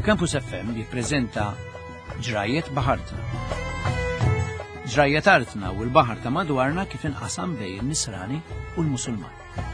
Campus FM jippreżenta Ġrajiet Baħartna. Ġrajiet artna u l-baħar ta' madwarna kif inqasam bejn in-Nisrani u l-Musulman.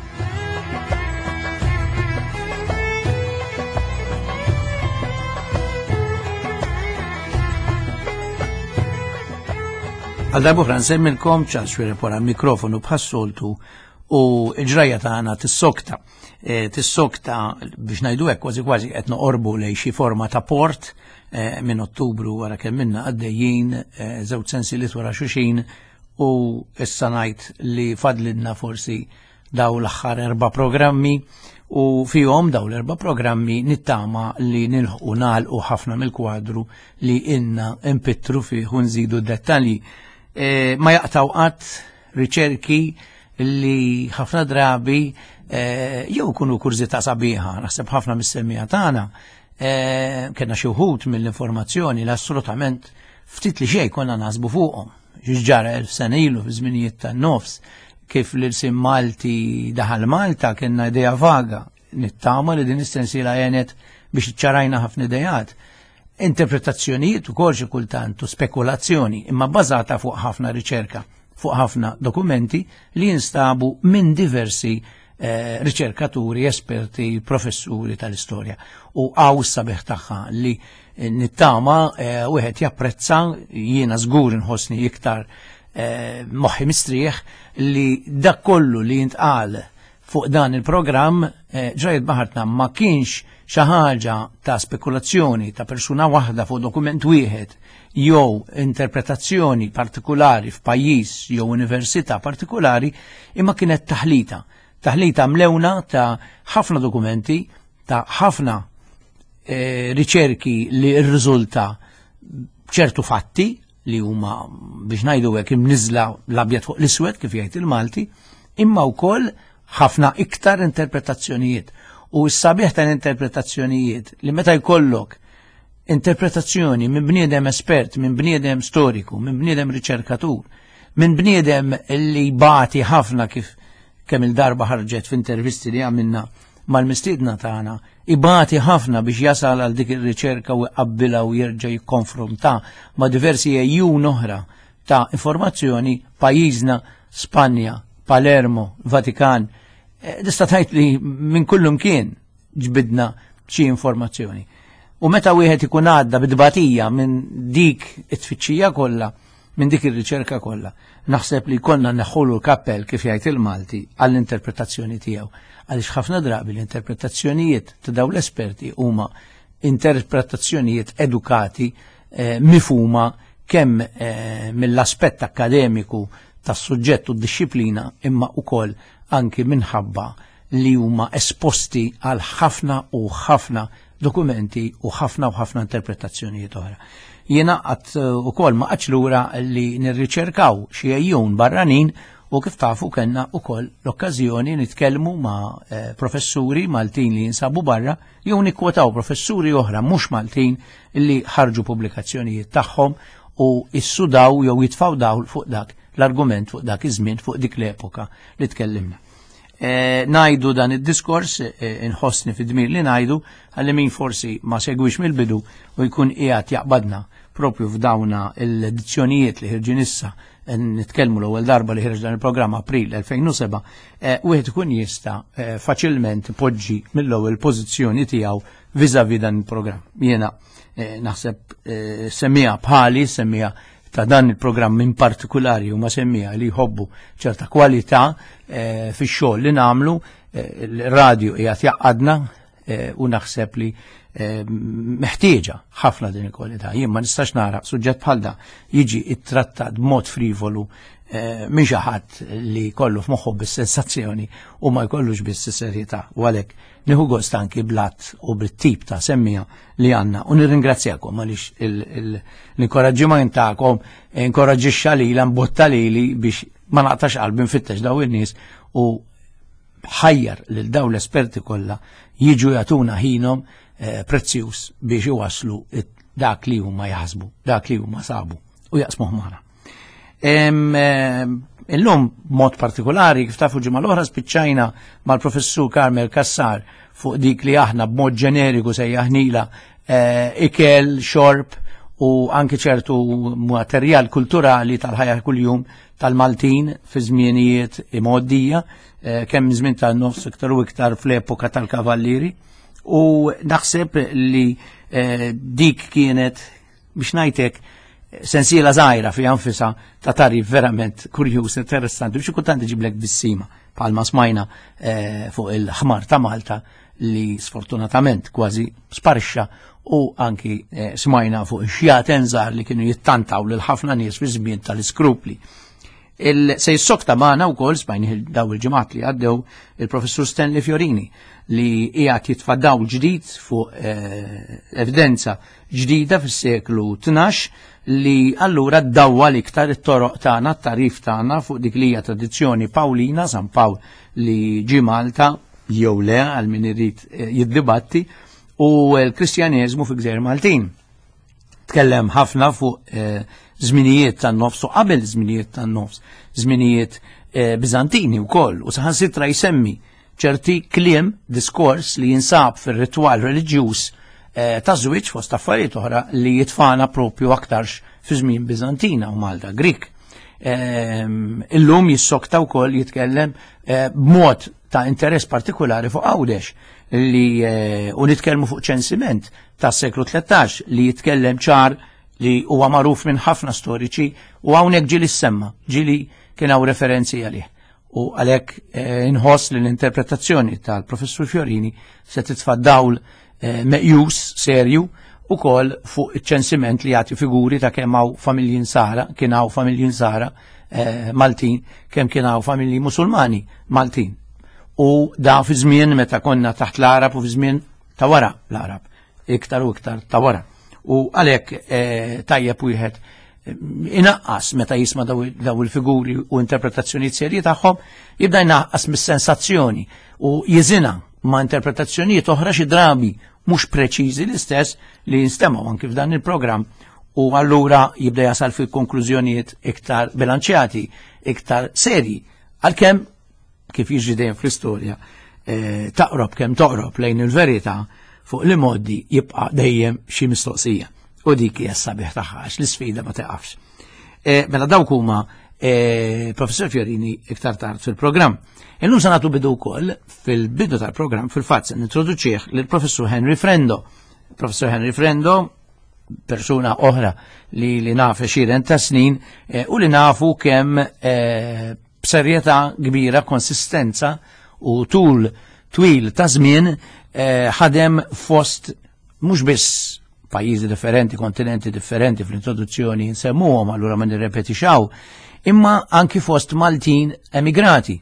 Għal darbuħra nsemmilkom ċaċwiri pora mikrofonu bħassoltu u ġrajja tagħna tissokta. Tissokta biex ngħidu hekk kważi qed noqorbu lejn xi forma ta' port minn Ottubru wara kemm minna għaddejjin żewġ sensieliet wara xulxin u issa ngħid li fadlilna forsi daw l-aħħar 4 programmi u fihom daw l-4 programmi nittama li nilħqu nagħlqu ħafna mill-kwadru li inna impittru fih u nżidu d-dettalji. Ma jaqtaw qatt riċerki li ħafna drabi jew kunu kurzita sabiħa, naħseb ħafna mis-semmija tagħna kellna xi wħud mill-informazzjoni li assolutament ftit li xejn konna naħsbu fuqhom. Ġara 1000 sena ilu fi żminijiet tan-nofs kif l-irsim Malti daħal Malta kellna idea vaga, nittama li din is-sensiela għenet biex iċċarajna ħafna idejat. Interpretazzjonijiet ukoll xi kultant u spekulazzjoni imma bbażata fuq ħafna riċerka, fuq ħafna dokumenti li jinstabu minn diversi riċerkaturi, esperti, professuri tal-istorja. U għaw s-sabiħ tagħha li nittama wieħed japprezza, jiena żgur inħossni iktar moħħi mistrieħ li dak kollu li jintqal fuq dan il-programm Ġrajiet Baħartna ma kienx xi ħaġa ta' spekulazzjoni ta' persuna waħda fuq dokument wieħed jew interpretazzjoni partikolari f'pajjiż jew università partikolari, imma kienet taħlita mlewna ta' ħafna dokumenti, ta' ħafna riċerki li rriżulta ċertu fatti li huma biex ngħidu hekk imniżla l-abjad fuq l-iswed kif jgħid il-Malti, imma wkoll ħafna iktar interpretazzjonijiet. U s-sabiħ tal-interpretazzjonijiet li meta jkollok interpretazzjoni minn bniedem espert, minn bniedem storiku, minn bniedem riċerkatur, minn bniedem li bati ħafna kif kemm il-darba ħarġet f'intervisti li għamilna mal-mistiedna tagħna, ibati ħafna biex jasal għal dik ir-riċerka u jqabbilha u jerġa' jikkonfronta ma' diversi ejjun oħra ta' informazzjoni pajjiżna Spanja, Palermo, Vatikan. Tista' tgħid li minn kullum kien ġbidna xi informazzjoni. U meta wieħed ikun għadda bidbatija minn dik it-tfittxija kollha, minn dik ir-riċerka kollha, naħseb li konna neħħulu l-kappell kif jgħid il-Malti għall-interpretazzjoni tiegħu. Għaliex ħafna drabi l-interpretazzjonijiet ta' dawn l-esperti huma interpretazzjonijiet edukati mifhuma kemm mill-aspett akademiku tas-suġġett u d-disciplina imma wkoll anki minħabba li huma esposti għal ħafna u ħafna dokumenti u ħafna interpretazzjonijiet oħra. Jiena qatt ukoll ma qatx lura li nirriċerkaw xi ejjun barranin u kif tafu kellna ukoll l-okkażjoni nitkellmu ma' professuri Maltin li jinsabu barra jew nikkwotaw professuri oħra mhux Maltin li ħarġu pubblikazzjonijiet tagħhom u issudaw jew jitfgħu dawl fuq dak l-argument fuq dak iż-żmien fuq dik l-epoka li tkellimna. Najdu dan id-diskors inħossni fid-dmir li najdu għalli min forsi ma segwix mill-bidu u jkun qiegħed jaqbadna propju f'dawna l-edizzjonijiet li ħirġin issa nitkellmu l-ewwel darba li ħirġ dan il-programm April 2007, wieħed ikun jista' faċilment poġġi mill-ewwel pożizzjoni tiegħu viżavi dan il-programm. Jiena naħseb semmija bħali, semmija ta' dan il-programm in partikolari u ma semmija li jħobbu ċerta kwalità fix-xogħol li nagħmlu, il-radju qiegħed jaqadna u naħseb li meħtieġa ħafna din il-kwalità. Jien ma nistax nara suġġett bħal da jiġi ittrattat b'mod frivolu minn xi ħadd li jkollu f'moħħu bis-sensazzjoni u ma jkollux bis-serjetà. U għalhekk nieħu gost anki blatt u bit-tip ta' semmija li għandna u nirringrazzjakom għaliex l-inkoraġġiment tagħkom inkoraġġixxa lilha mbotta lili biex ma naqtax qalbi nfittex daw in-nies u ħajjar lil daw l-esperti kollha jiġu jagħtuna ħinhom prezzjuż biex iwasslu dak li huma jaħsbu, dak li huma sabu u jaqsmuh magħna. Illum mod partikolari kif tafu ġimgħa l-oħra spiċċajna mal-professur Karmel Kassar fuq dik li aħna b'mod ġeneriku sejjaħnila ikel, xorb u anke ċertu materjal kulturali tal-ħajja kuljum tal-Maltin fi żmienijiet imgħoddija, kemm żmien tan-nofs iktar u iktar fl-epoka tal-kavallieri. U naħseb li dik kienet biex ngħidlek sensiela żgħira fi anfisha ta' tarif verament kurjuż, interessanti, biex kultant iġiblek bis-sima bħalma smajna fuq il-ħmar ta' Malta li sfortunatament kważi sparixxa u anki smajna fuq xjaten żgħar li kienu jittantaw lil ħafna nies fi żmien tal-iskrupli. Se jissokta magħna wkoll smajni daw il-ġimgħat li għaddew il-professur Stanley Fiorini li qiegħed jitfaddaw ġdid fuq evidenza ġdida fis-seklu 12 li allura ddawwa l-iktar it-toroq tagħna, t-tarif tagħna fuq dik li hija tradizzjoni Pawlina, San Pawl li ġi Malta jew le għal min irid jiddibatti, u l-Kristjaneżmu fi Gżejjer Maltin. Tkellem ħafna fuq żminijiet tan-nofs u qabel żminijiet tan-nofs, żminijiet Biżantini wkoll, u saħansitra jsemmi ċerti kliem diskors li jinsab fir-ritwal reliġjuż ta' żwieġ fost affarijiet oħra li jitfana propju aktarx fi żmien Biżantina u Malta Grik. Illum jissokta wkoll jitkellem b'mod ta' interess partikolari fuq Għawdex li u nitkellmu fuq ċensiment tas seklu 13 li jitkellem ċar li huwa magħruf minn ħafna storiċi u hawnhekk ġieli semma, ġieli kien hawn referenzi għalih. U għalhekk inħoss li l-interpretazzjoni tal-professur Fiorini se titfaddawl meqjus serju ukoll fuq iċ-ċensiment li jagħti figuri ta' kemm hawn familji nsara, kien hawn familji nsara Maltin, kemm kien hawn familji Musulmani Maltin. U da fi żmien meta konna taħt l-Arab u fi żmien ta' wara l-Arab, iktar u iktar ta' wara. U għalhekk tajjeb wieħed inaqqas meta jisma' daw il-figuri u interpretazzjonijiet serji tagħhom, jibda jnaqqas mis-sensazzjoni u jiżina ma' interpretazzjonijiet oħra xi drabi mhux preċiżi l-istess li jinstemaw anke f'dan il-programm, u allura jibda jasal fi konklużjonijiet iktar bilanċjati, iktar serji, għalkemm kif jiġri dejjem fl-istorja taqrob kemm toqrob lejn il-verità fuq li modi jibqa' dejjem xi mistoqsija. U dik hija s-sabiħ tagħha l-isfida ma teqafx. Mela dawk huma professor Fiorini iktar tard fil-programm. Illum se nagħtu bidu wkoll fil-bidu tal-programm fil-fatt se nintroduċih lill-professur Henry Frendo. Professor Henry Frendo, persuna oħra li naf xiren ta' snin u li nafu kemm b'serjetà kbira, konsistenza u tul twil ta' żmien ħadem fost mhux biss pajjiżi differenti, kontinenti differenti fl-introduzzjoni nsemmuhom allura ma nirrepetixaw, imma anki fost Maltin emigrati.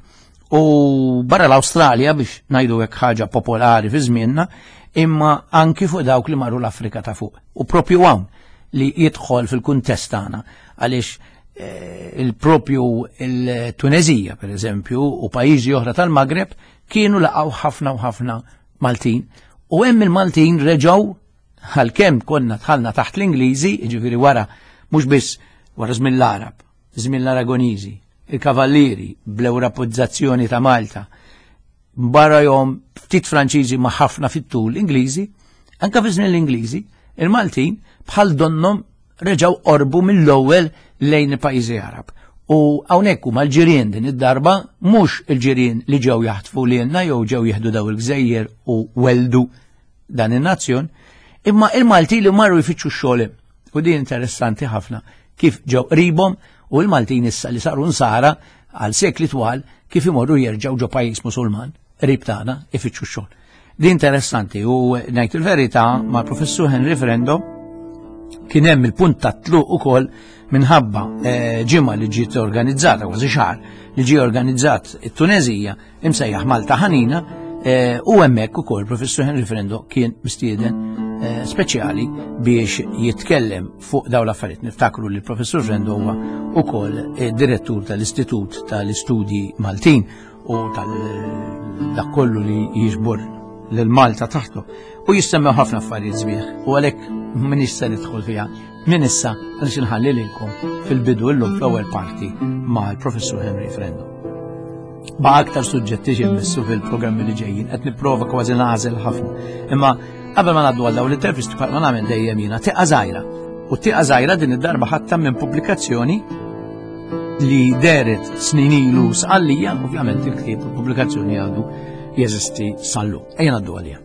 U barra l-Awstralja biex ngħidu hekk ħaġa popolari fi żmienna, imma anki fuq dawk li marru l-Afrika ta' fuq. U propju hawn li jidħol fil-kuntest tagħna għaliex il-propju il-Tunezija per eżempju u pajjiżi oħra tal-Magreb kienu laqgħu ħafna u ħafna Maltin, u hemm il-Maltin reġgħu għalkemm konna tħallna taħt l-Ingliżi, jiġifieri wara mhux biss wara żmien l-Arab, żmien l-Aragoniżi, il-Kavallieri bl-Ewropizzazzjoni ta' Malta, barra jom ftit Franċiżi ma' ħafna fit-tul Ingliżi, anke fi żmien l-Ingliżi, il-Maltin bħal donnom reġgħu qorbu mill-ewwel lejn il-pajjiżi Arab. U hawnhekk huma l-ġirien din id-darba mhux il-ġirien li ġew jaħtfu lilna jew ġew jieħdu daw il-Gżejjer u weldu dan in-nazzjon, imma il-Malti li marru jfittxu x-xogħol. U din interessanti ħafna kif ġew qribhom u l-Maltin issa li saru nsara għal sekli twal kif imorru jerġgħu ġo pajjiż Musulman qrib tagħna ifittxu x-xogħol. Din interessanti u ngħid il-verità mal-professur Henry Frendo kien hemm il-punt ta' tluq ukoll minħabba ġimgħa li ġiet organizzata kważi xahar li ġie organizzat it-Tunezija imsejjaħ Malta Ħanina u hemmhekk ukoll professur Henry Frendo kien mistieden speċjali biex jitkellem fuq dawn l-affarijiet. Niftakru li l-professur Frendo huwa ukoll direttur tal-Istitut tal-Istudji Maltin u dak kollu li jiġbor lil Malta taħtu u jissemmew ħafna affarijiet sbieħ u għalhekk minix se nidħol fiha minn issa għaliex inħalli lilkom fil-bidu llum fl-ewwel parti mal-professur Henry Frendo. Ba' aktar suġġetti ġimmessu fil-programmi li ġejjin qed nipprova kważi nażel ħafna, imma Qabel ma ngħaddu għal dawn l-intervisti bħal ma nagħmel dejjem jiena tieqa żgħira. U tieqa żgħira din id-darba ħadta minn pubblikazzjoni li deret snin ilu sqallija, ovvjament il-ktieb il-pubblikazzjoni għadu jeżisti sallu. Ejja ngħaddu għalija.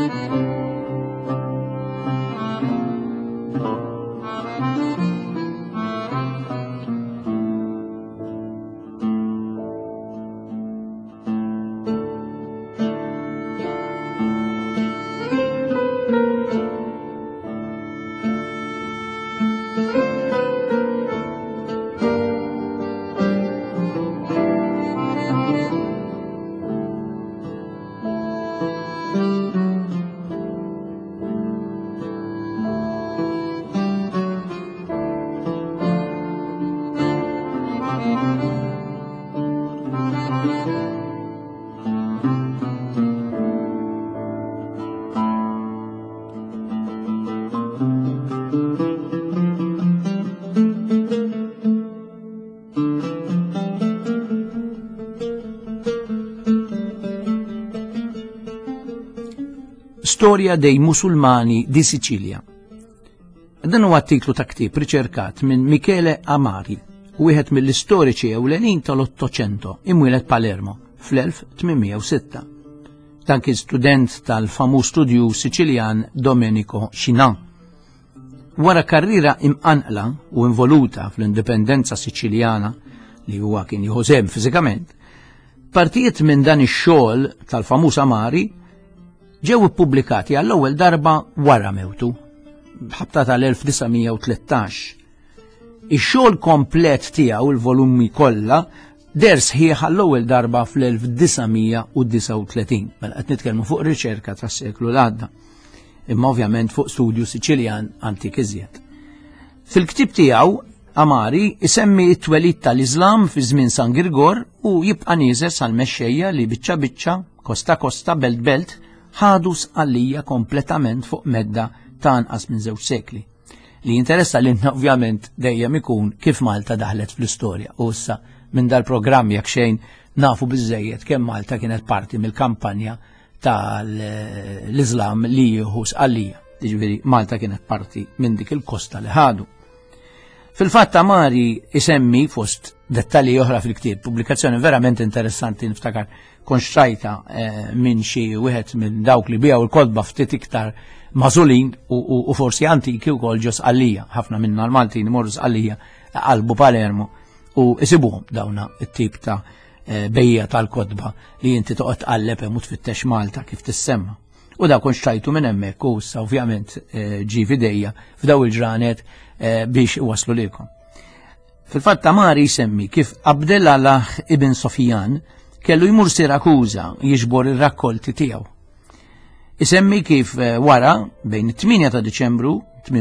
Storja dei Musulmani di Sicilia. Dan huwa titlu ta' ktieb riċerkat minn Michele Amari, wieħed mill-istoriċi ewlenin tal-800 imwieled Palermo fl-1806. Dan kien student tal-famuż studju Siċiljan Domenico Scinan. Wara karriera imqanqla u involuta fl-indipendenza Siċiljana li huwa kien jħosem fiżikament, partijiet minn dan ix-xogħol tal-famuż Amari ġew ippubblikati għall-ewwel darba wara mewtu, b'ħabta tal-1913. Ix-xogħol komplet tiegħu il-volumi kollha der sħiħ għall-ewwel darba fl-1939, mela qed nitkellmu fuq riċerka tas-seklu l-għadda, imma ovvjament fuq studju Siċiljan antik iżjed. Fil-ktieb tiegħu Amari isemmi t-twelid tal-Iżlam fi żmien San Grigor u jibqa' nieżel sal-mexxejja li biċċa biċċa, kosta kosta, belt belt ħadu sqallija kompletament fuq medda ta' anqas minn 2 sekli. Li jinteressa lilna ovvjament dejjem ikun kif Malta daħlet fl-istorja u issa minn dal-programm jekk xejn nafu biżejjed kemm Malta kienet parti mill-kampanja tal-Iżlam li jieħu sqallija. Jiġifieri Malta kienet parti minn dik il-kosta li ħadu. Fil-fatt Amari isemmi fost dettalji oħra fil-ktieb, pubblikazzjoni verament interessanti niftakar konxtrajta minn xi wieħed minn dawk li bijaw il-kodba ftit iktar mażulin u forsi antiki wkoll ġo sqallija. Ħafna minna l-Maltin imorru sqallija qalbu Palermo u isibuhom dawna it-tip ta' bejja tal-kodba li inti toqgħod tqalleb hemm u tfittex Malta kif tissemma. U da konxtrajtu minn hemmhekk u issa ovvjament ġi fidejja f'daw il-ġranet biex waslu lilkom. Fil-fatt Amari jsemmi kif Abdellah ibn Sofjan kellu jmur Sirakuża jiġbor ir-rakkolti tiegħu. Isemmi kif wara bejn 8 ta' Diċembru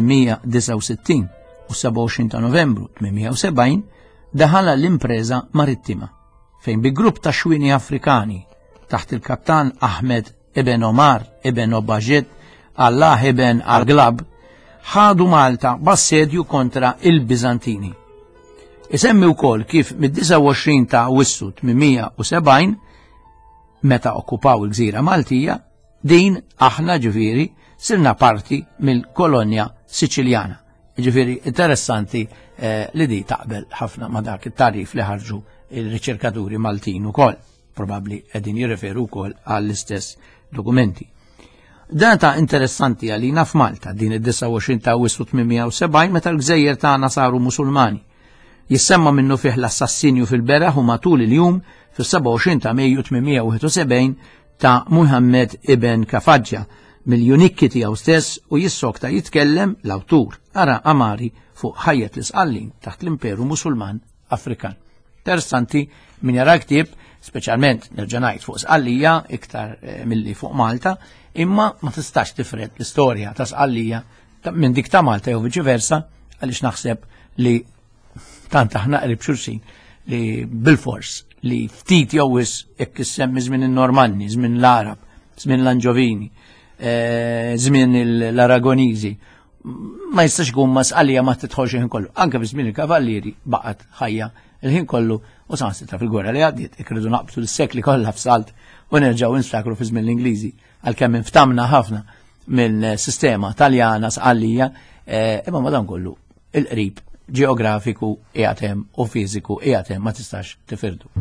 869 u 27 ta' Novembru 870 daħal l-impreza marittima fejn bi grupp ta' xwini Afrikani taħt il-kaptan Ahmed ibn Omar ibn Obajed Allah ibn Arglab ħadu Malta b'assedju kontra il-Bizantini. Isemmi wkoll kif mid-29 ta' Awwissu 870 meta okkupaw il-Gżira Maltija din aħna ġifieri sirna parti mill-kolonja Siċiljana. Ġifieri interessanti li di taqbel ħafna ma dak it-tarif li ħarġu il-riċerkaturi Maltin ukoll, probabbli qegħdin jirreferu wkoll għall-istess dokumenti. Data interessanti għalina f'Malta din id-29 ta' Awwissu 870 meta l-Gżejjer tagħna saru Musulmani. Jissemma minnu fih l-assassinju fil-beraħ u matul il-jum fil-27 ta' Mejju 871 ta' Muhammad ibn Kafadja mill-junikki tiegħu stess u jissokta jitkellem l-awtur ara Amari fuq ħajjet l-isqallin taħt l-Imperu Musulman Afrikan. Interessanti min jara ktieb, speċjalment nerġa' ngħid fuq sqallija iktar milli fuq Malta, imma ma tistax tifred l-istorja ta' sqallija minn dik ta' Malta jew viċiversa għaliex naħseb li tant aħna qrib xulxin li bil-fors li ftit jowis jekk issemmi żmien in-Normanni, żmien l-Arab, żmien l-Anġovini, żmien l-Aragoniżi, ma jistax ikun ma sqallija ma titħolx il-ħin kollu. Anke fi żmien il-Kavallieri baqgħet ħajja il-ħin kollu u saħansitra fil-gwerra li għaddiet ikridu naqbtu l-sekli kollha f'salt u nerġgħu niftakru fi żmien l-Ingliżi għalkemm inftamna ħafna minn sistema Taljana sqallija, imma madankollu il-qrib ġeografiku qiegħed hemm u fiżiku qiegħed hemm ma tistax tifirdu.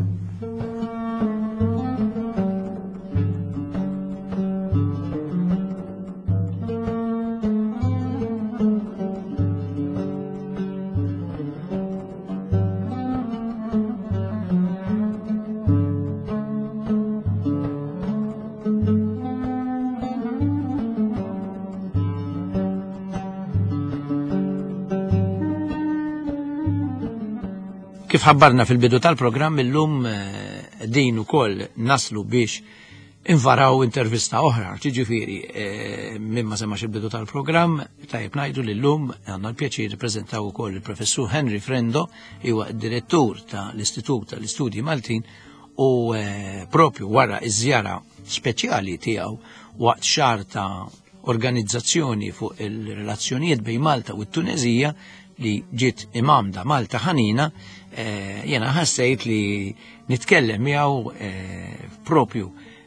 Kif ħabbarna fil-bidu tal-programm illum din ukoll naslu biex invaraw intervista oħra, ġifieri minn ma semax il-bidu tal-programm, tajjeb ngħidu li llum għandna l-pjaċir nippreżentaw ukoll il-professur Henry Frendo, huwa d-direttur tal-Istitut tal-Istudji Maltin u propju wara iż-żjara speċjali tiegħu waqt xahar ta' organizzazzjoni fuq il-relazzjonijiet bejn Malta u t-Tunezija li ġiet imamda Malta ħanina, jena ħassejt li nitkellem miegħu propju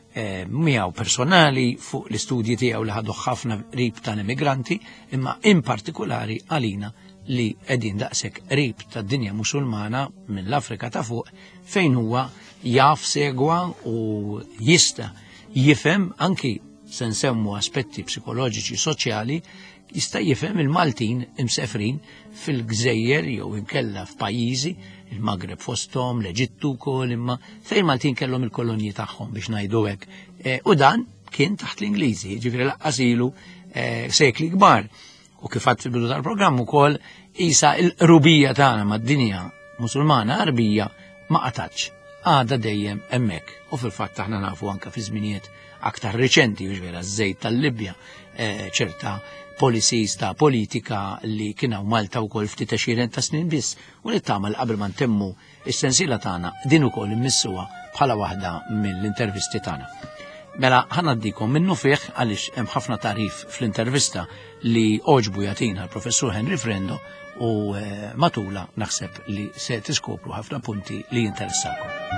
miegħu personali fuq l-istudji tiegħu li ħadu ħafna qrib tal-immigranti, imma in partikolari għalina li qegħdin daqshekk qrib tad-dinja Musulmana mill-Afrika ta' fuq fejn huwa jaf segwa u jista' jifhem anki se nsemmu aspetti psikoloġiċi soċjali, jista' jifhem il-Maltin imsefrin fil-Gżejjer jew inkella f'pajjiżi, il-Magreb fosthom, l-Eġittu wkoll, imma fejn Maltin kellhom il-kolonji tagħhom biex ngħidu hekk. U dan kien taħt l-Ingliżi, ġifieri laqqas ilu sekli kbar. U kif għadt fil-bidu tal-programm ukoll isa l-qrubija tagħna mad-dinja Musulmana Arbija ma qatatx. Għada dejjem hemmhekk. U fil-fatt aħna nafu anke fi żminijiet aktar reċenti biex vera żejt tal-Libja ċerta policies ta' politika li kienaw Malta wkoll ftit 20 ta' snin biss u nittama qabel ma ntemmu is-sensiela tagħna din ukoll immissuha bħala waħda mill-intervisti tagħna. Mela ħanaddikom minnu fih għaliex hemm ħafna tarif fl-intervista li oġbu jagħtina l-professur Henry Frendo u matula naħseb li se tiskopru ħafna punti li jinteressakom.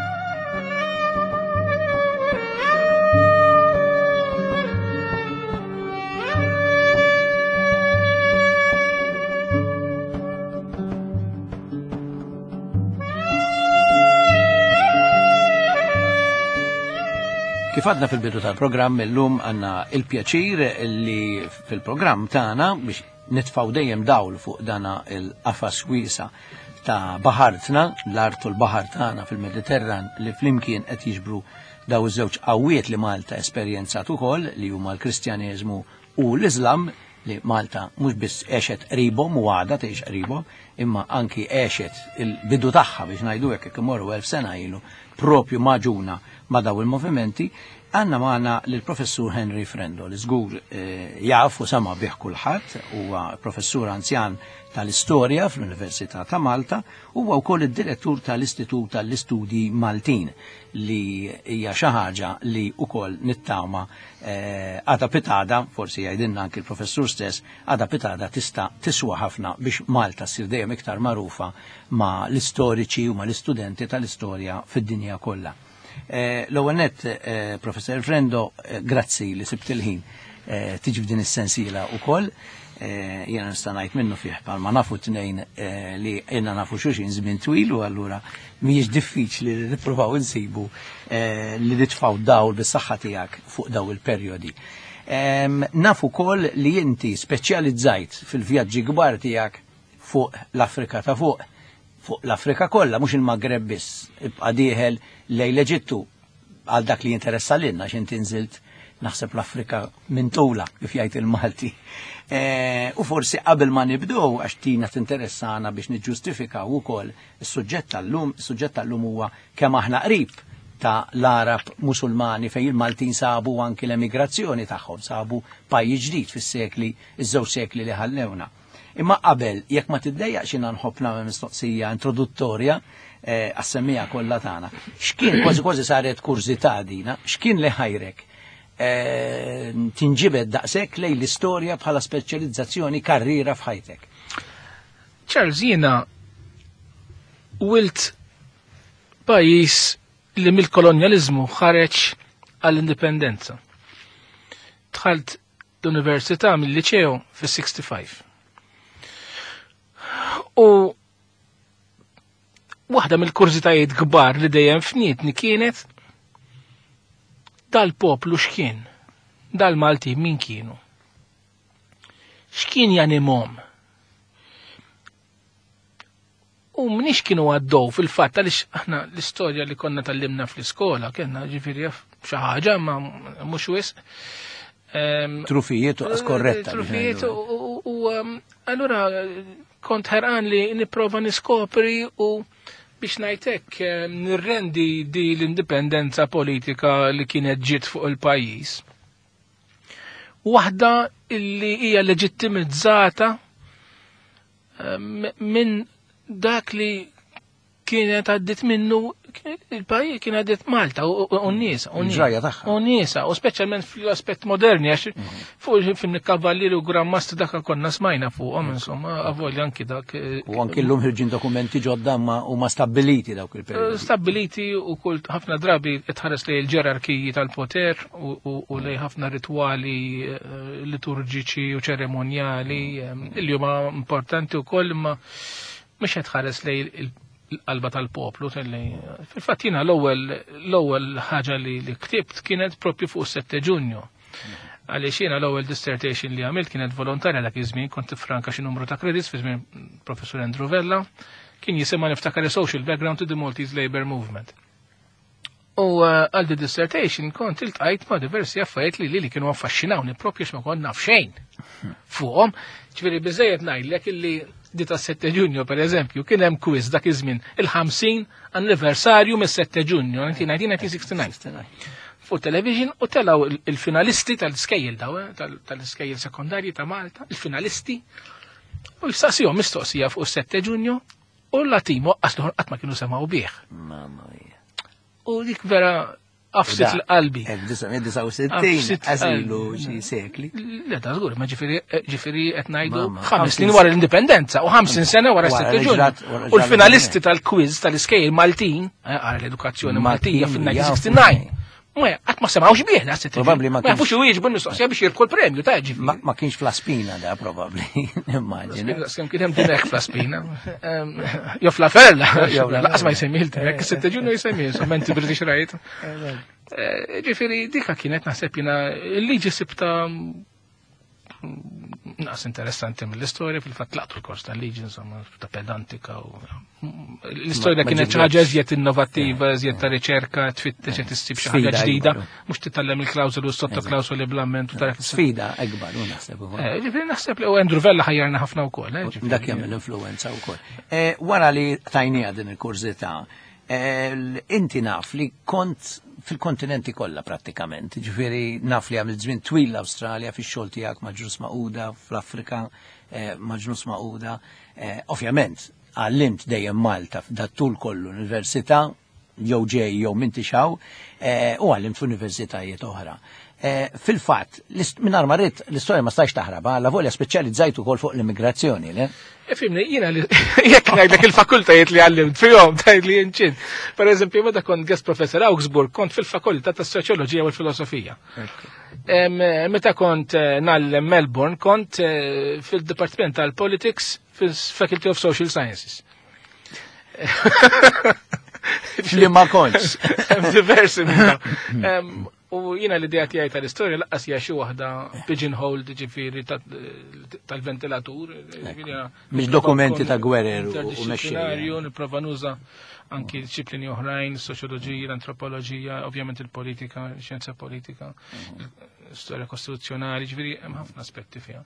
Kif għadna fil-bidu tal-programm illum għandna il-pjaċir li fil-programm tagħna biex nitfgħu dejjem dawl fuq dana il-qafas wiesa ta' baħartna, l-art u l-baħar tagħna fil-Mediterran li flimkien qed jiġbru daw iż-żewġ qawwiet li Malta esperjenzat ukoll li huma l-Kristjaneżmu u l-Iżlam li Malta mhux biss għexet qribhom u għadha tgħix qribhom, imma anki għexet il-bidu tagħha biex ngħidu hekk imorru 1000 sena ilu propju maġuna ma' daw il-movimenti. Għanna maħna l-professur Henry Frendo li żgur jaf u sama bih kulħadd, huwa professur anzjan tal-istorja fl-Università ta' Malta, huwa wkoll id-direttur tal-Istitut tal-Istudji Maltin li hija xi ħaġa li wkoll nittama għada pitada, forsi jgħidilna anke l-professur stess, għada pitada tista' tiswa ħafna biex Malta ssir dejjem iktar magħrufa ma' l-istoriċi u ma' l-istudenti tal-istorja fid-dinja kollha. L-ewwel nett, Professor Frendo, grazzi li sibt il-ħin tiġi f'din is-sensiela wkoll. Jiena nista' ngħid minnu fih bħalma nafu tnejn li jiena nafu xulxin żmien twil u allura mhijiex diffiċli li nippruvaw insibu li nitfgħu dawl bis-saħħa tiegħek fuq daw il-perjodi. Nafu wkoll li inti speċjalizzajt fil-vjaġġi kbar tiegħek fuq l-Afrika ta' fuq l-Afrika kollha, mhux il-Magreb biss, ibqa' dieħel lejn l-Eġittu għal dak li jinteressa lilna x'inti inżilt naħseb l-Afrika minn tula kif jgħid il-Malti. U forsi qabel ma nibdew għax tina tinteressana biex niġġustifikaw ukoll is-suġġett tal-lum huwa kemm aħna qrib ta' l-Arab Musulmani fejn il-Maltin sabu anki l-emigrazzjoni tagħhom, sabu pajjiż ġdid fis-sekli, iż-żewġ sekli li ħallewna. Imma qabel, jekk ma tiddejjaq xina nħobb nagħmel mistoqsija introduttorja għas-semmija kollha tagħna. X'kien kważi saret kurzità dina, x'kien li ħajrek tinġibed daqshekk lejn l-istorja bħala speċjalizzazzjoni karriera f'ħajtek? Charles, jiena wilt pajjiż li mill-kolonjaliżmu ħareġ għall-indipendenza. Dħalt l-università mill-liċew fis-65. U waħda mill-kurzitajiet kbar li dejjem fnietni kienet dal-poplu x'kien, dal-Malti min kienu. X'kien janimhom. U mniex kienu għaddew fil-fatt għaliex aħna l-istorja li konna tallimna fl-iskola kienna ġifieri xi ħaġa ma mhux wisq. Trufijiet u skorretta. Trufijiet u allura kont ħerqan li nipprova niskopri u biex ngħidlek nirrendi di l-indipendenza politika li kienet ġiet fuq il-pajjiż. Waħda illi hija leġittimizzata minn dak li kienet għaddit minnu il-pajjiż kien għaddit Malta u n-niesa. Il-ġraja tagħha. U n-niesa, u speċjalment fl-aspett moderni għax fuq film Kavallieri u Grammasti dak konna smajna fuqhom insomma avolja anki dak. U anki llum ħirġin dokumenti ġodda huma stabbiliti dawk il-perjodi. Stabiliti u kull ħafna drabi tħares lej il-ġerarkiji tal-poter u lej ħafna ritwali liturġiċi u ċeremonjali li huma importanti wkoll imma mhux qed tħares lej l-qalba tal-poplu fil-fatt jiena l-ewwel ħaġa li ktibt kienet proprju fuq 7 Ġunju. Għaliex jiena l-ewwel dissertation li għamilt kienet volontarja dak iż-żmien kont tifranka xi numru ta' credits fi żmien Professur Andrew Vella kien jisimha niftakar social background to the Maltese Labour Movement. U għal di dissertation kont iltqajt ma' diversi affarijiet li kienu affaxxinawni proprju x'ma kont naf xejn fuqhom, ġifieri biżejjed ngħidlek illi di ta' 7 Ġunju per eżempju kien hemm quiz dak iż-żmien il-50 anniversarju mis-7 Ġunju 1969 fuq television u telgħu il-finalisti tal-iskejjel tal-iskejjel sekondarji ta' Malta, il-finalisti u jistaqsihom mistoqsija fuq 7 Ġunju u l-latim waqqas li qatt ma kienu semgħu bih. Mamma mia. U dik vera afsit l-qalbi. 1969 għażilu xi sekli. Le da żgur, ma ġifieri qed ngħidu 5 snin wara l-indipendenza u 50 sena wara 7 Ġunju. U l-finalisti tal-quiz tal-iskejjel Maltin għal l-edukazzjoni Maltija fin-1969. Ma qatt ma semgħux bih da 7 Ġunju. Probabbli ma jafux iwieġbu mistoqsija biex jirbħu l-premju ta' ġifieri. Ma kienx flaspina da probabbli, immaġina. Skem kien hemm dinek flaspina. Jo flafella, laqas ma jsemmih il-tek, 7 Ġunju jsemmih, sommenti British Right. Ġifieri dika kienet naħseb jiena il-liġi sibta naqas interessanti mill-istorja fil-fatt laqtu l-kors tal-liġi insomma ta' pedantika u l-istorja kienet xi ħaġa eżjed innovattiva, eżjed ta' riċerka, tfittex qed issib xi ħaġa ġdida, mhux titgħallem il-klawżoli u s-sottoklawżoli bl-amment u tara sfida akbar u naħseb ukoll. Ġifieri naħseb li Andrew Vella ħajjarna ħafna wkoll. Dak jagħmel influwenza wkoll. Wara li tajniha din il-kurzità, inti naf li kont fil-kontinenti kollha prattikament, ġifieri naf li għamilt żmien twil l-Awstralja fix-xogħol tiegħek ma' ġnus Magħquda, fl-Afrika ma' ġnus Magħquda. Ovvjament għallimt dejjem Malta f'dat-tul kollu università jew ġej jew mintixaw u għallimt f'universitajiet oħra. Fil-fatt, mingħajr ma rrid l-istorja ma stax taħraba, la volja speċjalizzajt ukoll fuq l-immigrazzjoni, le? Fimni, jiena li jekk ngħidlek il-fakultajiet li għallimt fihom tgħid li jinċin. Pereżempju, meta kont guest professor Augsburg, kont fil-fakultà tas-soċjoloġija u l-filosofija. Meta kont nagħllem Melbourne, kont fil-Dipartiment tal-Politics fil-Faculty of Social Sciences. Li ma kontx. Diversi u jiena l-idea tiegħi tal-istorja laqqas hija xi waħda pigeonholed ġifieri tal-ventilatur. Mhix dokumenti ta' gwerer u mexxejja. Nipprova nuża anki disciplini oħrajn, soċjoloġija, l-antropoloġija, ovvjament il-politika, xjenza politika, storja kostituzzjonali, ġifieri hemm ħafna aspetti fiha.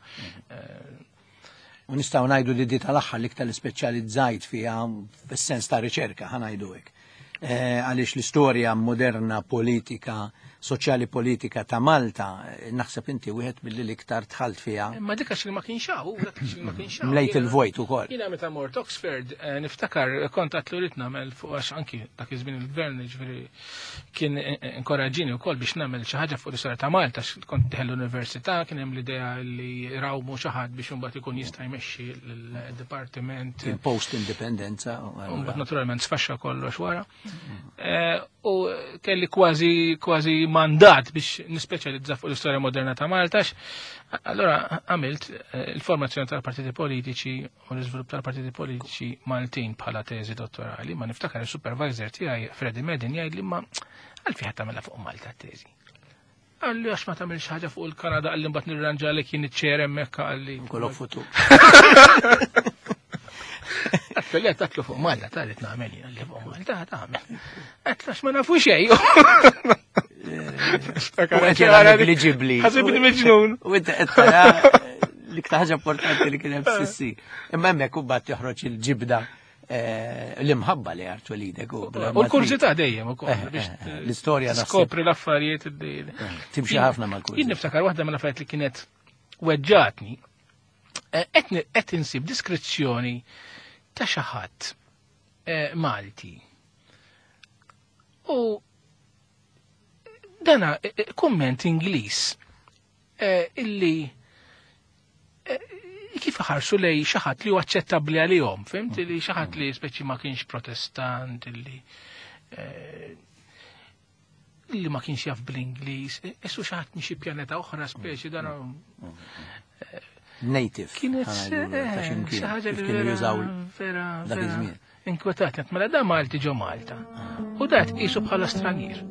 U nistgħu ngħidu li di tal-aħħar li iktar ispeċjalizzajt fiha fis-sens ta' riċerka ħa ngħidu hekk. Għaliex l-istorja moderna politika soċjali politika ta' Malta, naħseb inti wieħed milli l-iktar tħalt fiha. Ma dik għax li ma kienx hawn, mlejt il-vojt ukoll. Jiena meta mort Oxford niftakar kont għatlu rid nagħmel fuq għax anki dak iż-żmien il-gvern ġifieri kien inkoraġġini wkoll biex nagħmel xi ħaġa fuq l-istorja ta' Malta kont teħel l-università kien hemm l-idea li rawmu xi ħadd biex imbagħad ikun jista' jmexxi l-dipartiment. Il-post indipendenza. Mbagħad naturalment sfaxxa kollox wara. U kelli kważi mandat biex nispeċjalizza fuq l-istorja moderna ta' Malta. Allora għamilt il-formazzjoni tal-partiti politiċi u l-iżvilupp tal-partiti politiċi Maltin bħala teżi dottorali, ma niftakar il-supervisor tiegħi Freddy Medin jgħidli ma għalfi ħadd tagħmilha fuq Malta teżi. Għalli għax ma tagħmilx ħaġa fuq il-Kanada għalli mbagħad nirranġalek jien iċċer hemmhekk għalli. Kollok futur. Għatfeli għattatlu fuq Malta, tarit naħmel jina li fuq Malta għatgħamel. Għatlax ma nafu xej. Li ġibli. Għazib il-mġnun. U inta għetta l-iktar ħaġa importanti li kien hemm sissi. Imma hemmhekk mbagħad joħroġ il-ġibda l-imħabba li għart walidek. U l-kurzita dejjem ukoll. L-istorja skopri l-affarijiet. Timxi ħafna mal-kurzita. Jien niftakar waħda mill-affarijiet li kienet weġġatni qed insib diskrizzjoni ta' xi ħadd Malti. U dana kumment Ingliż illi kif ħarsu lej xi ħadd li huwa aċċettabbli għalihom, fimt li xi ħadd li speċi ma kienx protestant, illi ma kienx jaf bl-Ingliż, issu xi ħadd xi pjaneta oħra speċi dan native. Kienet xi ħaġa li vera inkwetatni mela da Malti ġo Malta. U dat qisu bħala stranier.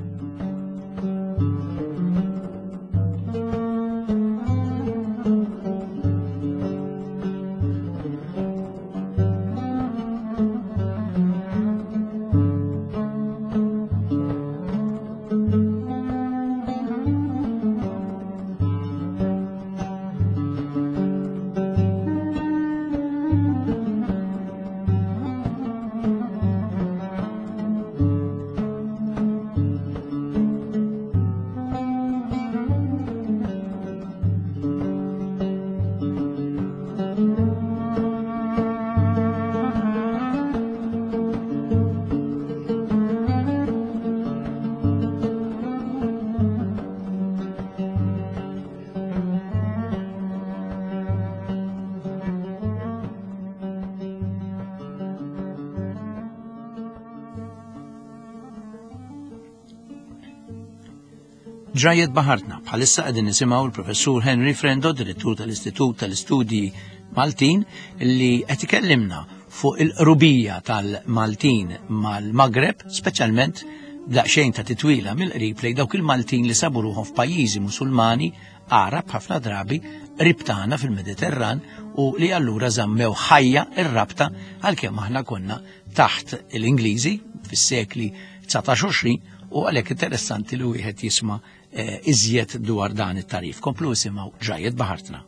Ġrajiet Baħartna, bħalissa qegħdin nisimgħu l-professur Henry Frendo, direttur tal-Istitut tal-Istudji Maltin, li qed ikellimna fuq il-qrubija tal-Maltin mal-Maghreb, speċjalment daqsxejn ta' titwila mill-qrib lejn dawk il-Maltin li sabu ruħhom f'pajjiżi Musulmani, Arab ħafna drabi, ribtana fil-Mediterran u li allura żammew ħajja ir-rabta għalkemm aħna konna taħt l-Ingliżi fis-sekli 19-20 u għalhekk interessanti li wieħed jisma' iżjed dwar dan it-tarif. Komplu isimgħu Ġrajiet Baħartna.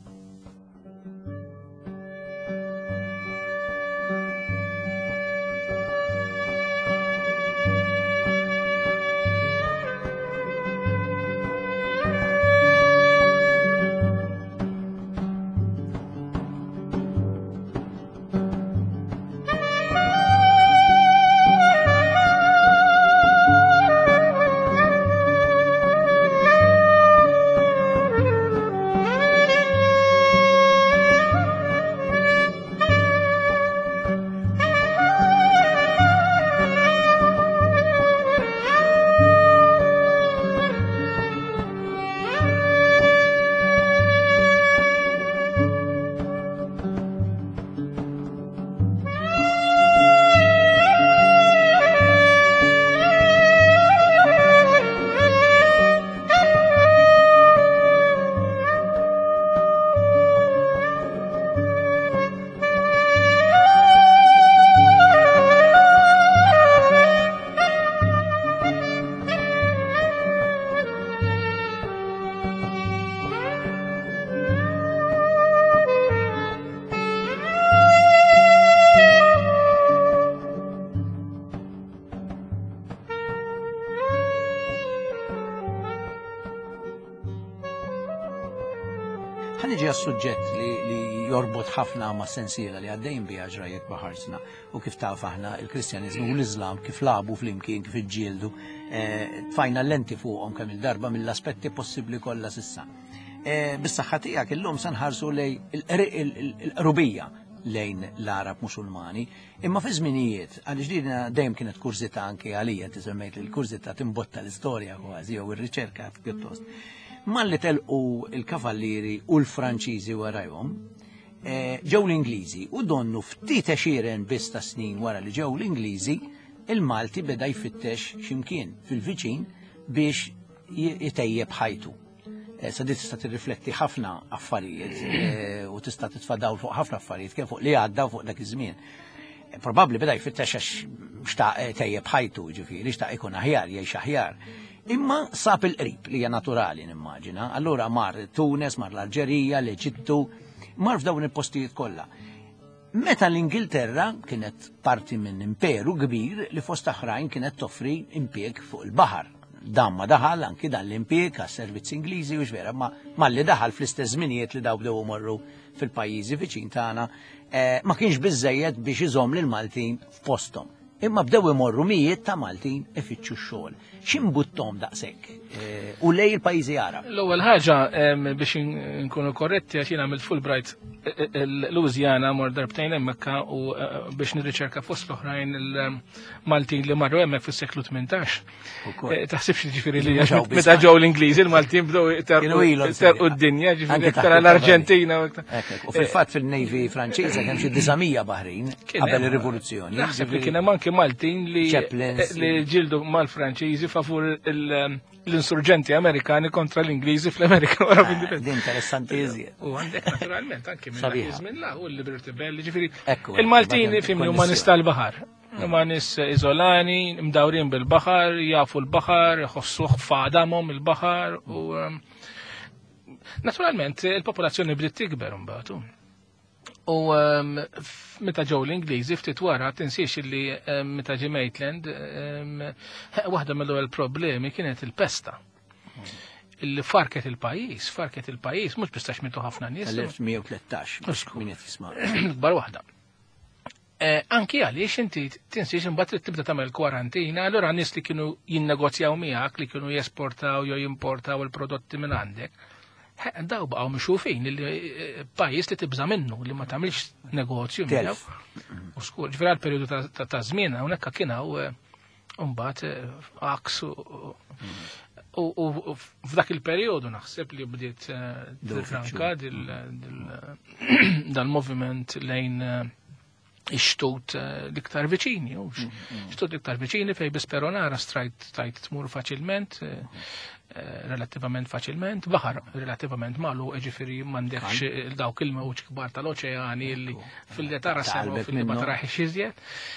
Ħaniġi għas-suġġett li jorbot ħafna ma' sensiela li għaddejn biha Ġrajiet Baħartna u kif taf aħna il-Kristjanizmu u l-Iżlam kif labu flimkien kif iġġieldu tfajna lenti fuqhom kemm il-darba mill-aspetti possibbli kollha s'issa. Bis-saħħa tiegħek illum se nħarsu lej il-qrubija lejn l-Arab Musulmani, imma fi żminijiet għaliex din dejjem kienet kurzita anke għalija tisemmejt li l-kurzita timbotta l-istorja kważi jew ir-riċerka pjuttost. Malli telqu il-kavallieri u l-Franċiżi warajhom, ġew l-Ingliżi u donnu ftit għexieren biss ta' snin wara li ġew l-Ingliżi, il-Malti beda jfittex x'imkien fil-viċin biex jitejjeb ħajtu. Sa di tista' tirrifletti ħafna affarijiet u tista' titfadaw fuq ħafna affarijiet kien fuq li għadda fuq dak iż-żmien. Probabbli beda jfittex għax xtaq tejjeb ħajtu, ġifieri, xtaq ikun aħjar, jgħix aħjar. Imma sab il-qrib li hija naturali nimmaġina. Allura mar Tunes, mar l-Alġerija, l-Eġittu, mar f'dawn il-postijiet kollha. Meta l-Ingilterra kienet parti minn imperu kbir li fost aħrajn kienet toffri impjeg fuq il-baħar. Dan ma daħal anki dan l-impjeg għas-servizz Ingliżi u xvera, ma li daħal fl-istess żminijiet li daw bdew morru fil-pajjiżi viċin tagħna ma kienx biżżejjed biex iżomm lil Maltin f'posthom. Imma bdew imorru mijiet ta' Maltin ifittxu x-xogħol. X'imbuttom daqshekk u lej il-pajjiżi Arab? L-ewwel ħaġa biex nkunu korretti għax jien għamilt Fulbright Louisiana mor darbtejn hemmhekk u biex nirriċerka fost l-oħrajn il-Maltin li marru hemmhekk fis-seklu 18. Taħsibx ġifieri li meta ġew l-Ingliżi il-Maltin bdew terqu d-dinja ġifieri aktar l-Arġentina. U fil-fatt fil-Navy Franċiża kemm xi 900 baħrin qabel ir-Rivoluzzjoni. Naħseb li kien hemm anke Maltin li ġildu mal-Franċiżi favur l-insurġenti Amerikani kontra l-Ingliżi fl-Amerika wara l-indipendenza. Din interessanti iżjed. U għandek naturalment anke minn la u l-Liberty Bell, ġifieri il-Maltini fimni huma nies tal-baħar. Huma nies iżolani, mdawrin bil-baħar, jafu l-baħar, jħossuh f'għadamhom il-baħar u naturalment il-popolazzjoni bdiet tikber imbagħad. U meta ġew l-Ingliżi ftit wara tinsiex li meta ġie Maitland waħda mill-ewwel problemi kienet il-pesta. Illi farket il-pajjiż mhux bistax mitu ħafna nies. 1913 min qed jisma'. Kbar waħda. Anki għaliex inti tinsiex imbagħad trid tibda tagħmel kwarantina, allura nies li kienu jinnegozjaw miegħek li kienu jesportaw jew jimportaw il-prodotti minn għandek. Daw baqgħu mixufin il-pajjiż li tibża minnu li ma tagħmilx negozju miegħu. U skur, ġifieri għall-perjodu ta' żmien hawnhekk kien hawn mbagħad aks u f'dak il-perjodu naħseb li bdiet tifranka dal-moviment lejn ix-xtut l-iktar viċini, xtut l-iktar viċini fej bisperonara strajt tmur faċilment, relativament faċilment, baħar relativament malu ġifieri m'għandekx dawk il-mewġ kbar tal-oċeani li fil-letara semmu fil-li ma taraħx iżjed.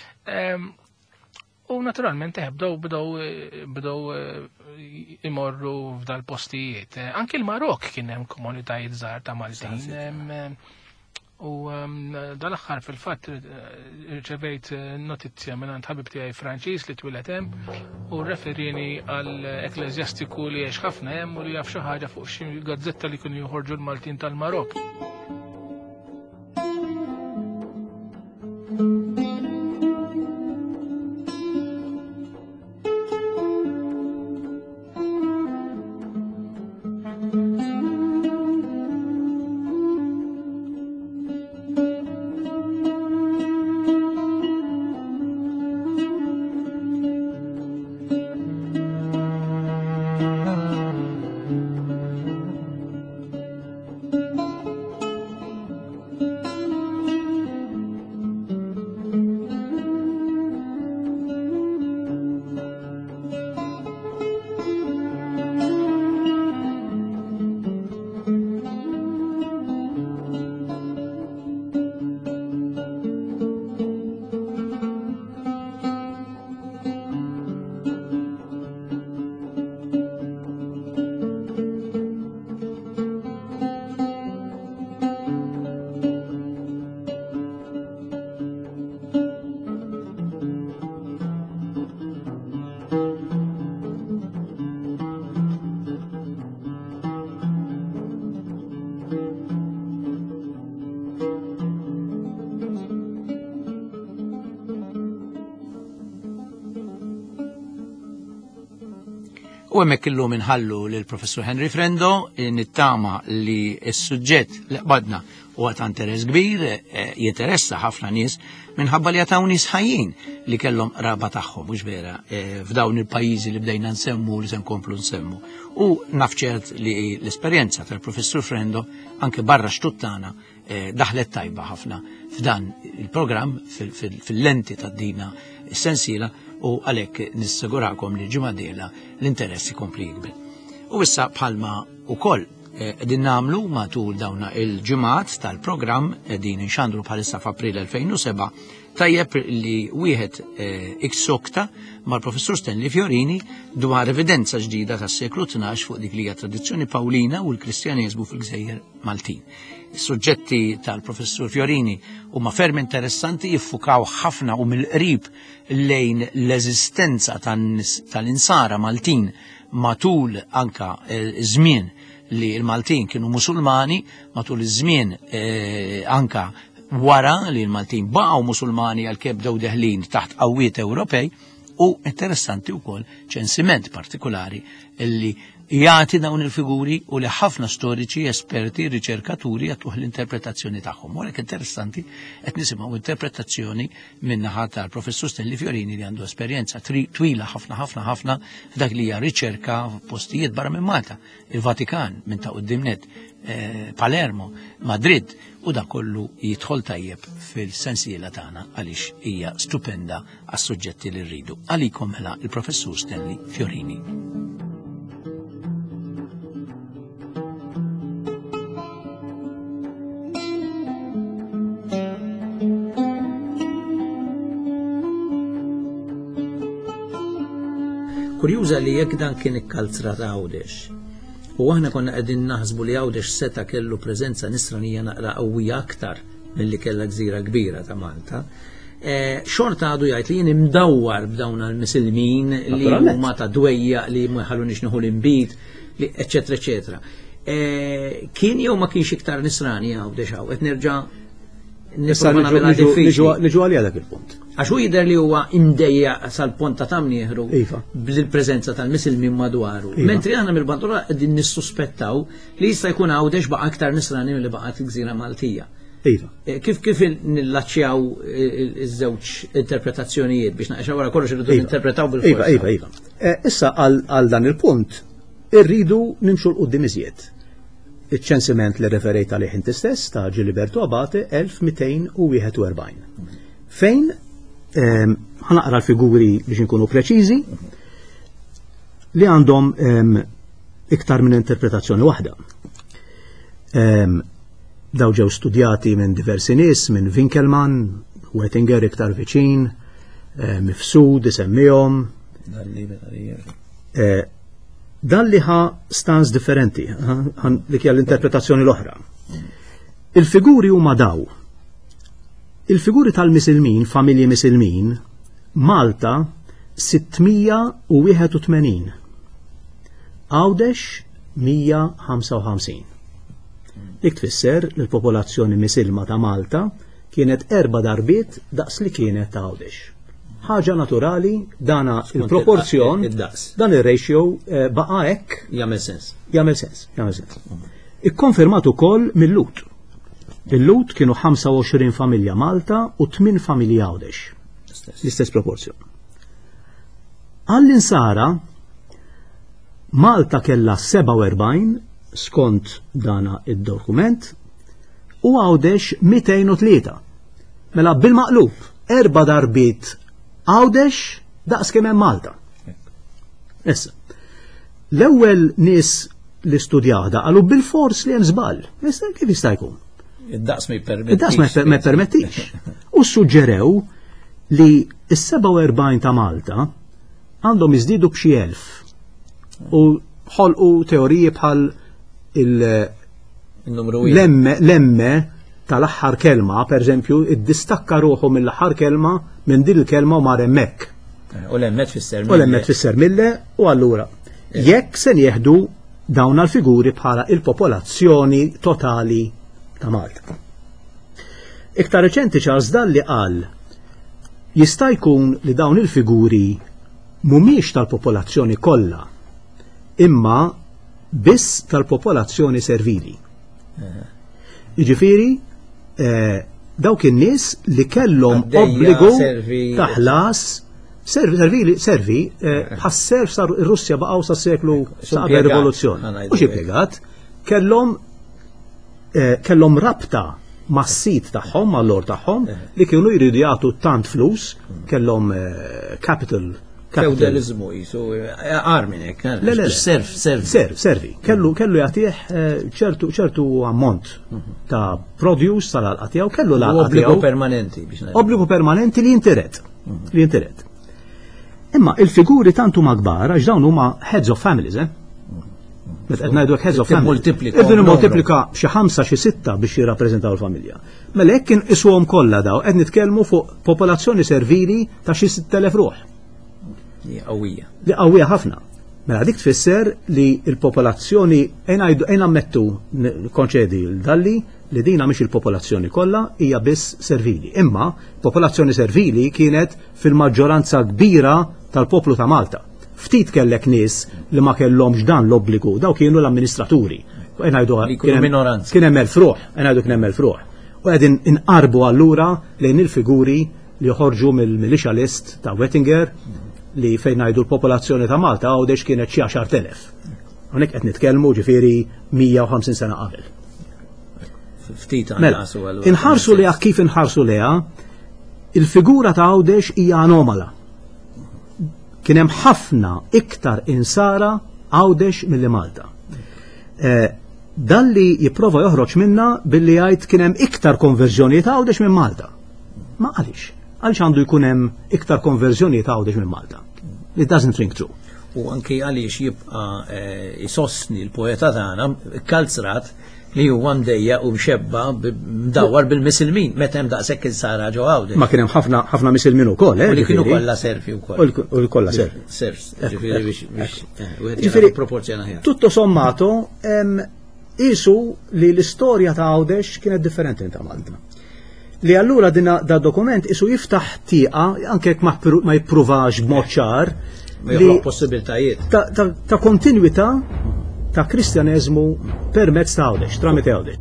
U naturalment bdew imorru f'dal postijiet. Anke l-Marok kien hemm komunitajiet żgħar ta' Maltin. U dal-aħħar fil-fatt rċevejt notizja minn ħabib tiegħi Franċiż li twilet hemm u referini għal ekleżjastiku li għex ħafna hemm u li jaf xi ħaġa fuq xi gazzetta li kienu joħorġu l-Maltin tal-Marok. U hemmhekk illum inħallu lill-Professur Henry Frendo nittama li s-suġġett li qbadna huwa ta' interess kbir, jinteressa ħafna nies minħabba li jataw nies ħajjin li kellhom raba tagħhom mhux vera f'dawn il-pajjiżi li bdejna nsemmu li se nkomplu nsemmu. U naf ċert li l-esperjenza tal-Professur Frendo anke barra xtuttana daħlet tajba ħafna f'dan il-programm fil-lenti tad-dina sensiela u għalhekk nissigurakom li ġumadela l-interessi kompli jikber. U issa bħalma ukoll din namlu matul dawna il-ġimgħat tal-programm din inxandru bħalissa f'April 2007 tajjeb li wieħed iksokta mal-Professur Stanley Fiorini dwar evidenza ġdida tas-seklu 12 fuq dik li hija tradizzjoni Pawlina u l-Kristjaneżmu fil-Gżejjer Maltin. Is-suġġetti tal-Professur Fiorini huma ferm interessanti jiffukaw ħafna u mill-qrib lejn l-eżistenza tal-insara Maltin matul anka żmien li l-Maltin kienu musulmani, matul iż-żmien anka wara li l-Maltin baqgħu musulmani għalkemm bdew deħlin taħt qawwiet Ewropej u interessanti wkoll ċensiment partikolari li jagħti dawn il-figuri u li ħafna storiċi, esperti, riċerkaturi għatuħ l-interpretazzjoni tagħhom. Walek interessanti qed nisimgħu interpretazzjoni min-naħa tal-Professur Stanley Fiorini li għandu esperjenza twila ħafna f'dak li hija riċerka f'postijiet barra minn Malta, il-Vatikan minn ta' qudiemnet, Palermo, Madrid u da kollu jidħol tajjeb fil-sensiela tagħna għaliex hija stupenda għas-suġġetti li rridu. Għalikom mela il-Professur Stanley Fiorini. Kurjuża li jekk dan kien ikkalzra ta' Għawdex. U aħna konna qegħdin naħsbu li Għawdex seta kellu preżenza nisranija naqra qawwija aktar milli kellha gżira kbira ta' Malta. Xorta għadu jgħid li jien imdawwar b'dawn il-misilmin li huma ta' dwejja li ma jħallunix nieħu l-inbit, eċetera eċetera. Kien jew ma kienx iktar nisrani Għawdex hawn qed nerġa' niġu għalija dak il-punt. Għax hu jidher li huwa imdejja sal-ponta ta' mnieħru bil-preżenza tal-misilmin madwaru. Mentri aħna mill-Bandura qegħdin nissuspettaw li jista' jkun Għawdex baqa' aktar nisrani milli baqgħet il-Gżira Maltija. Kif nillaċċjaw iż-żewġ interpretazzjonijiet biex naqgħu wara kollox irridu ninterpretaw bil-forsa. Iva. Issa għal dan il-punt irridu nimxu l-qudiem iżjed. Iċ-ċensiment li referejt għalih inti stess ta' Giliberto Abate 1241. Fejn ħanaqra l-figuri biex inkunu preċiżi li għandhom iktar minn interpretazzjoni waħda. Daw ġew studjati minn diversi nies, minn Winkelmann, Wettinger iktar viċin, Mifsud isemmihom. Dan li ħa stans differenti, li kja l-interpretazzjoni l-oħra. Il-figuri huma daw. Il-figuri tal-misilmin, familji misilmin, Malta 681, Għawdex 155. Dik tfisser li l-popolazzjoni misilma ta' Malta kienet 4 darbiet daqs li kienet ta' Għawdex. Ħaġa naturali, dana il-proporzjon, dan il-ratio baqa' hekk jagħmel sens. Jagħmel sens. Ikkonfermat ukoll mill-Lut. Il-Lut kienu 25 familja Malta u 8 familji Għawdex. L-istess proporzjon. Għall-insara Malta kellha 47 skont dana id-dokument u Għawdex 203. Mela bil-maqlub 4 darbiet Għawdex daqs kemm hemm Malta. Issa. L-ewwel nies li studjata qalu bil-fors li hemm żball. Issa kif jista' jkun? Id-daqs ma jpermettix. U suġġerew li s-47 ta' Malta għandhom iżdiedu b'xi 1000 u ħolqu teoriji bħal l-emme tal-aħħar kelma, per eżempju, id-distakka ruħu mill-aħħar kelma minn din il-kelma u mar hemmhekk. U l-emmet fisser mille u allura jekk se jieħdu dawn l-figuri bħala il-popolazzjoni totali ta' Malta. Iktar reċenti Charles Dalli qal jista' jkun li dawn il-figuri mhumiex tal-popolazzjoni kollha imma biss tal-popolazzjoni servili. Jiġifieri dawk in-nies li kellhom obbligu ta' ħlas servi ħas-serv sar ir-Russja baqgħu sas-seklu sa' qabel rivoluzzjoni. Mhux impjegat, kellhom rabta mas-sit tagħhom, mal-lord tagħhom li kienu jridu jagħtu tant flus, kellhom capital. Feudalizmu jisu arminek. Servi. Kellu jagħtih ċertu ammont ta' produce tal-alqa tiegħu, kellu l-alqa obbligu permanenti. Obbligu permanenti li jintered. Imma il-figuri tantu ma kbar għax dawn huma heads of families, Meta qed ngħidu heads of families. Irdu multiplika xi 5 xi 6 biex jirrappreżentaw il-familja. Mela hekk kien iswhom kollha daw qed nitkellmu fuq popolazzjoni servili ta' xi 6,000 ruħ. Li qawwija ħafna. Mela dik tfisser li l-popolazzjoni ejn ammettu konċedi l-dalli li dina mhix il-popolazzjoni kollha hija biss servili. Imma popolazzjoni servili kienet fil-maġġoranza kbira tal-poplu ta' Malta. Ftit kellek nies li ma kellhomx dan l-obbligu, daw kienu l-amministraturi. Kien hemm elf ruħ, U qegħdin inqarbu allura lejn il-figuri li joħorġu mill-militia list ta' Wettinger li fejn ngħidu l-popolazzjoni ta' Malta għawdex kienet xi 10,000. Hawnhekk qed nitkellmu ġifieri 150 sena qabel. Mela, inħarsu liha kif inħarsu liha, il-figura ta' għawdex hija anomala. Kien hemm ħafna iktar insara għawdex milli Malta. Dan li jipprova joħroġ minna billi jgħid kien hemm iktar konverżjonijiet għawdex minn Malta. Ma għaliex? Għaliex għandu jkun hemm iktar konverżjonijiet għawdex minn Malta? It doesn't ring true. U anki għaliex jibqa' jisostni l-poeta tagħna kalzrat li huwa mdejja u mxebba mdawwar bil-misilmin meta hemm daqshekk insara ġew għawdex. Ma kien hemm ħafna misilmin ukoll, li kienu kollha serfi wkoll. U kollha serfi. Ġifieri proporzjona ħjar. Tutto sommato qisu li l-istorja ta' għawdex kienet differenti ta' Malta. Li allura da dokument isu jiftaħ tieqa anke ma jippruvax b'mod ċar li possibiltajiet ta' kontinwità ta' kristjaneżmu permezz ta' għawdex, tramite għawdex.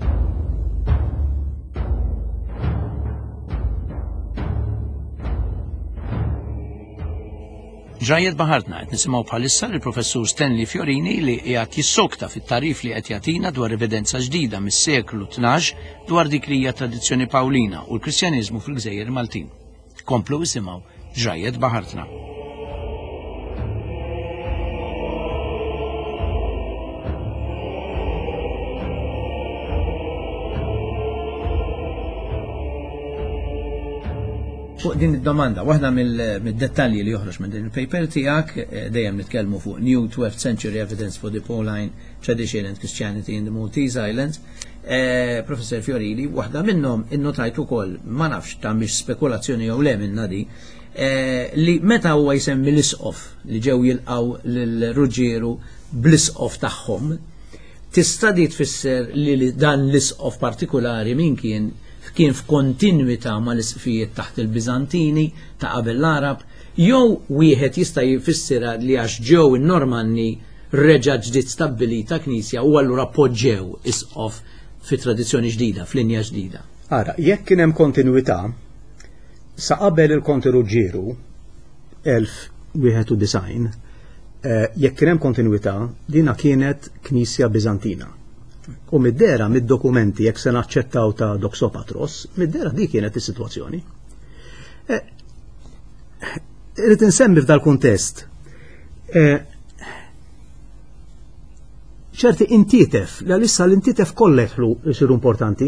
Ġrajiet Baħartna qed nisimgħu bħalissa lill-Professur Stanley Fiorini li qiegħed jissokta fit-tarif li qed jagħtina dwar evidenza ġdida mis-seklu 12 dwar dik li hija tradizzjoni Pawlina u l-Kristjaneżmu fil-Gżejjer Maltin. Komplu isimgħu Ġrajiet Baħartna. Fuq din id-domanda, waħda mill-dettalji li joħroġ minn din il-paper tiegħek dejjem nitkellmu fuq New 12th Century Evidence for the Pauline Tradition and Christianity in the Maltese Islands. Professor Fiorini, waħda minnhom innotajt ukoll ma nafx ta' mhix spekulazzjoni jew le minna di li meta huwa jsemmi l-isqof li ġew jilqgħu lill-ruġieru bl-isqof tagħhom, tista' di tfisser li dan l-isqof partikolari min kien f'kontinwità mal-isqfijiet taħt il-Biżantini ta' qabel l-Arab, jew wieħed jista' jfissira li għax ġew in-Normanni reġa' ġdid stabbilita knisja u allura poġġew isqof fi tradizzjoni ġdida, f'linja ġdida. Ara, jekk kien hemm kontinwità sa qabel il-Konti Ruġġieru 1091, jekk kien hemm kontinwità dina kienet Knisja Biżantina. U mid-dera mid-dokumenti jekk se naċċettaw ta' Doxopatros, mid-dera di kienet is-sitwazzjoni. Irid insemmi f'dal-kuntest ċerti intitef, li għalissa l-intitef kollha jsiru importanti.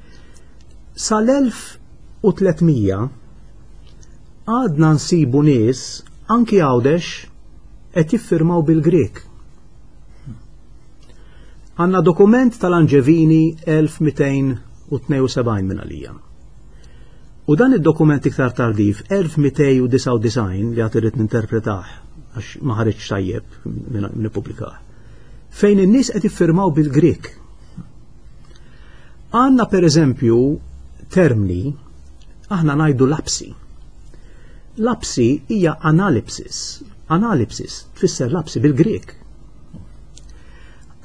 Sal-1300 għadna nsibu nies anki għawdex qed jiffirmaw bil-Grek. Għanna dokument tal-Anġevini 1272 minn għalija. U dan id-dokument iktar tardif 1299 li għat irrid ninterpretaħ għax ma ħareġ tajjeb minn publikaħ. Fejn in-nies qed jiffirmaw bil-Grek. Għandna pereżempju termini aħna ngħidu lapsi. Lapsi hija analipsis. Analipsis tfisser lapsi bil-Grek.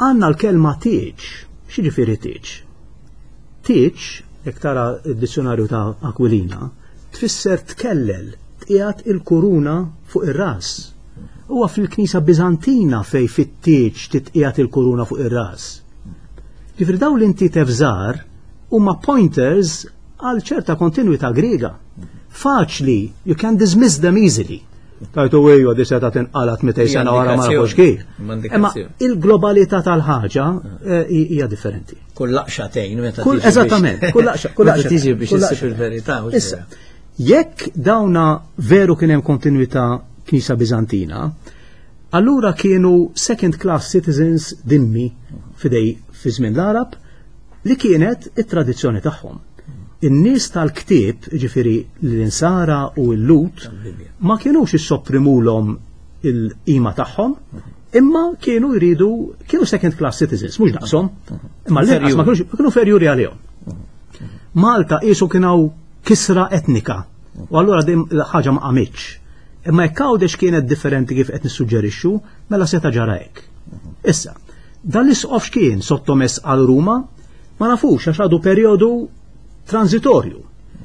għandna l-kelma teach. X'jiġifieri teach? Teach, jekk tara d-dizzjonarju ta' Aquilina, tfisser tkellel, tqiegħed il-kuruna fuq ir-ras. Huwa fil-Knisja Biżantina fej fit-teach titqiegħed il-kuruna fuq ir-ras. Ġifri dawn l-inti tefżar huma pointers għal ċerta kontinwità Griega. Faċli, you can dismiss them easily. Tajtu għeju għaddi seta tinqalat 200 sena wara ma nafux kif. Imma il-globalità tal-ħaġa hija differenti. Kull laqxa tgħin meta Kull eżattament, kull laqxa tiġi biex issib il-verità. Issa, jekk dawna veru kien hemm kontinwità Knisja Biżantina, allura kienu second class citizens dimmi fidej fi żmien l-Arab li kienet it-tradizzjoni tagħhom. In-nies tal-ktieb, ġifieri l-insara u l-lut, ma kienux issopprimulhom il-qima tagħhom, imma kienu second class citizens, mhux naqshom, imma l-inqas ma kienu ferjuri għalihom. Malta qisu kienu kisra etnika, u allura din ħaġa ma qamitx. Imma jekk Għawdex kienet differenti kif qed nissuġġerixxu, mela seta' ġara hekk. Issa, dan l-isqof x'kien sottomess għal Ruma, ma nafux għax għadu perjodu transitorju.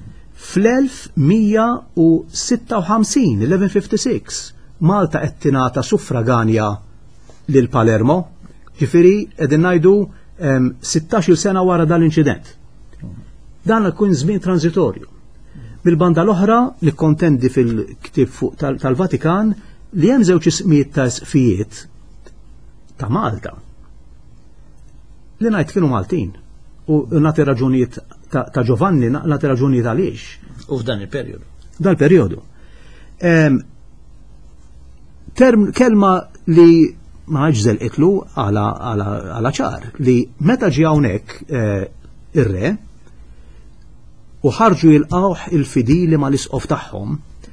Fl-1156, 1156, Malta qed tingħata suffraganja lil Palermo, ġifieri qegħdin ngħidu 16-il sena wara dan-l-inċident. Dan ikun żmien transitorju. Bil-banda l-oħra li kontendi fil-ktib tal-Vatikan li hemm żewġ ismijiet ta' sfijiet ta' Malta li ngħid kienu Maltin u nagħti raġunijiet ta' Giovanni nagħti raġunijiet għaliex. U f'dan il-perjodu. Dan il-perjodu. Kelma li ma ġżel itlu għala ċar li meta ġie hawnhekk ir-re u ħarġu jilqawh il-fidili ma l-isqof tagħhom.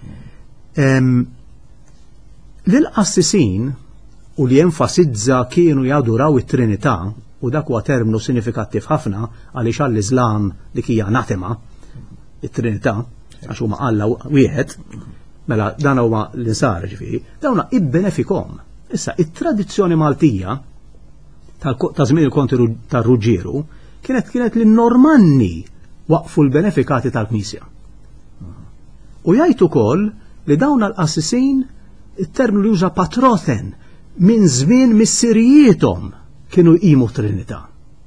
L-qassisin u li enfasizza kienu jaduraw it-Trinità u dak huwa terminu sinifikattiv ħafna għaliex għall-Iżlam dik hija anatema it-Trinità għax huma Alla wieħed, mela dan huwa l-insar ġifieri, dawna ibbenefikhom. Issa it-tradizzjoni Maltija ta' żmien il-konti tar-Ruġġieru kienet li n-Normanni waqfu l-benefikati tal-Knisja. U jgħid ukoll li dawn l-qassisin it-terminu li juża patrothen minn żmien missirjietom kienu jqimu Trinità.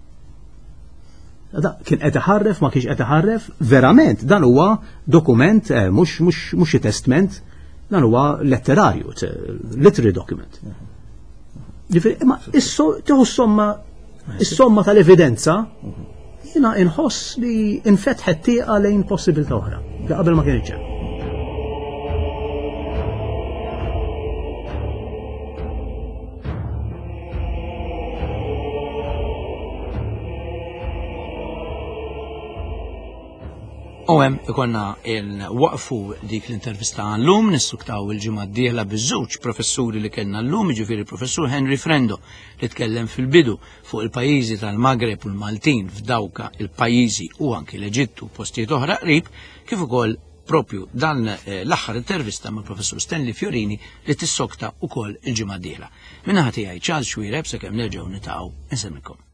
Kien qed iħarref ma kienx qed iħarref, verament dan huwa dokument mhux testament, dan huwa letterarju, literary document. Ġifieri imma tieħu s-somma tal-evidenza jiena inħoss li infetħet tieqa lejn possibilità oħra li qabel ma kienx hemm. U hemm ikonna waqfu dik l-intervista għallum nissuktaw il-ġimgħa d-dieħla biż-żewġ professuri li kellna llum, jiġifieri professur Henry Frendo li tkellem fil-bidu fuq il-pajjiżi tal-Magreb u l-Maltin f'dawka il-pajjiżi u anke l-Eġittu postijiet oħra qrib, kif ukoll propju dan l-aħħar intervista mal professur Stanley Fiorini li tissokta wkoll il-ġimgħa d-dieħla. Minnaħa tiegħi Charles Xwireb sakemm nerġgħu nitaqgħu insemmilkom.